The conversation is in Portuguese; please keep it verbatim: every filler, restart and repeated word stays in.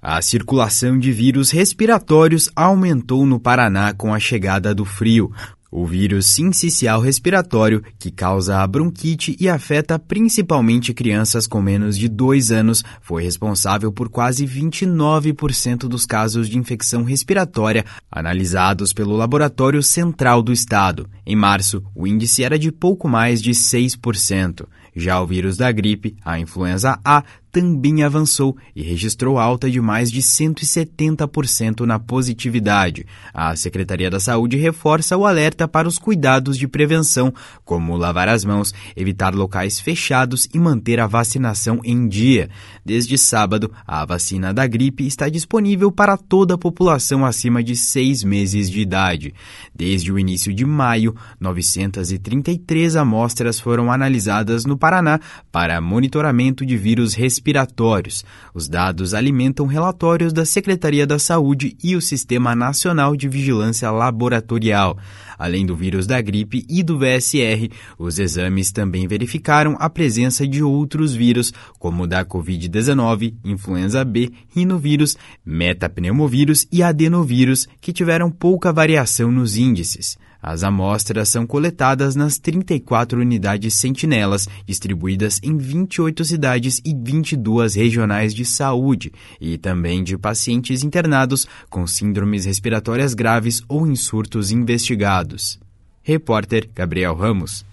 A circulação de vírus respiratórios aumentou no Paraná com a chegada do frio. O vírus sincicial respiratório, que causa a bronquite e afeta principalmente crianças com menos de dois anos, foi responsável por quase vinte e nove por cento dos casos de infecção respiratória analisados pelo Laboratório Central do Estado. Em março, o índice era de pouco mais de seis por cento. Já o vírus da gripe, a influenza A, também avançou e registrou alta de mais de cento e setenta por cento na positividade. A Secretaria da Saúde reforça o alerta para os cuidados de prevenção, como lavar as mãos, evitar locais fechados e manter a vacinação em dia. Desde sábado, a vacina da gripe está disponível para toda a população acima de seis meses de idade. Desde o início de maio, novecentas e trinta e três amostras foram analisadas no Paraná para monitoramento de vírus respiratórios. respiratórios. Os dados alimentam relatórios da Secretaria da Saúde e o Sistema Nacional de Vigilância Laboratorial. Além do vírus da gripe e do V S R, os exames também verificaram a presença de outros vírus, como o da covid dezenove, influenza B, rinovírus, metapneumovírus e adenovírus, que tiveram pouca variação nos índices. As amostras são coletadas nas trinta e quatro unidades sentinelas, distribuídas em vinte e oito cidades e vinte e duas regionais de saúde, e também de pacientes internados com síndromes respiratórias graves ou em surtos investigados. Repórter Gabriel Ramos.